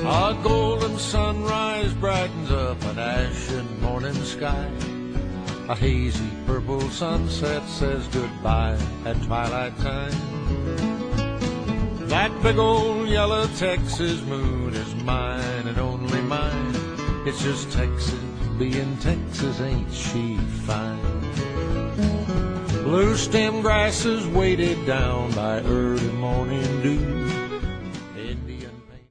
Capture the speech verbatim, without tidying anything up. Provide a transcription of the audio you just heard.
A golden sunrise brightens up an ashen morning sky. A hazy purple sunset says goodbye at twilight time. That big old yellow Texas moon is mine and only mine. It's just Texas being Texas, ain't she fine? Blue stem grasses weighted down by early morning dew.